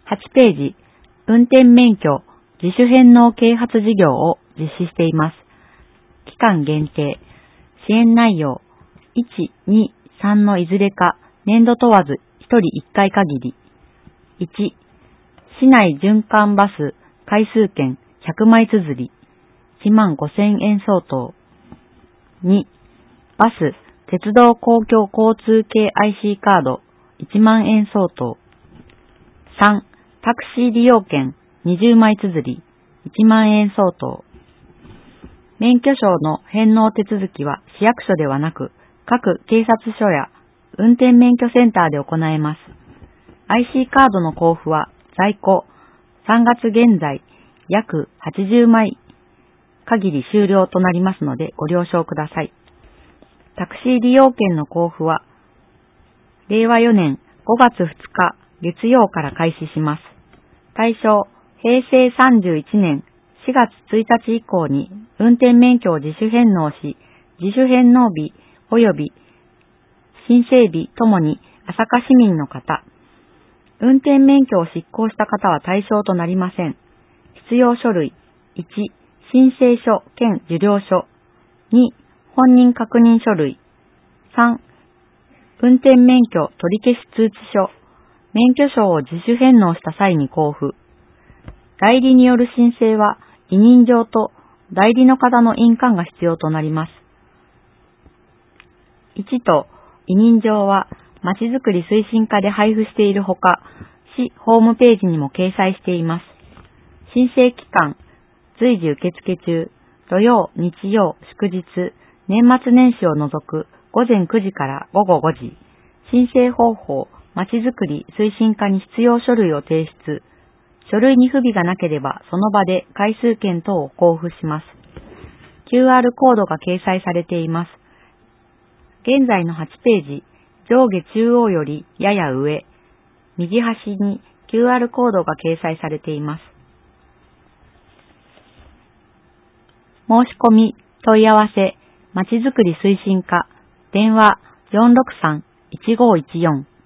8ページ、運転免許自主返納啓発事業を実施しています。期間限定、支援内容、1、2、3のいずれか、年度問わず1人1回限り。1、市内循環バス回数券100枚綴り、15,000円相当。2、バス、鉄道公共交通系 IC カード1万円相当。3、タクシー利用券20枚綴り1万円相当。免許証の返納手続きは市役所ではなく、各警察署や運転免許センターで行えます。IC カードの交付は在庫3月現在約80枚限り終了となりますのでご了承ください。タクシー利用券の交付は令和4年5月2日月曜から開始します。対象、平成31年4月1日以降に運転免許を自主返納し、自主返納日及び申請日ともに朝霞市民の方、運転免許を失効した方は対象となりません。必要書類、1、申請書兼受領書、2、本人確認書類、3、運転免許取り消し通知書、免許証を自主返納した際に交付。代理による申請は委任状と代理の方の印鑑が必要となります。1と委任状はまちづくり推進課で配布しているほか、市ホームページにも掲載しています。申請期間、随時受付中、土曜、日曜、祝日、年末年始を除く午前9時から午後5時。申請方法、まちづくり推進課に必要書類を提出。書類に不備がなければその場で回数券等を交付します。QR コードが掲載されています。現在の8ページ、上下中央よりやや上、右端に QR コードが掲載されています。申し込み、問い合わせ、まちづくり推進課、電話463-1514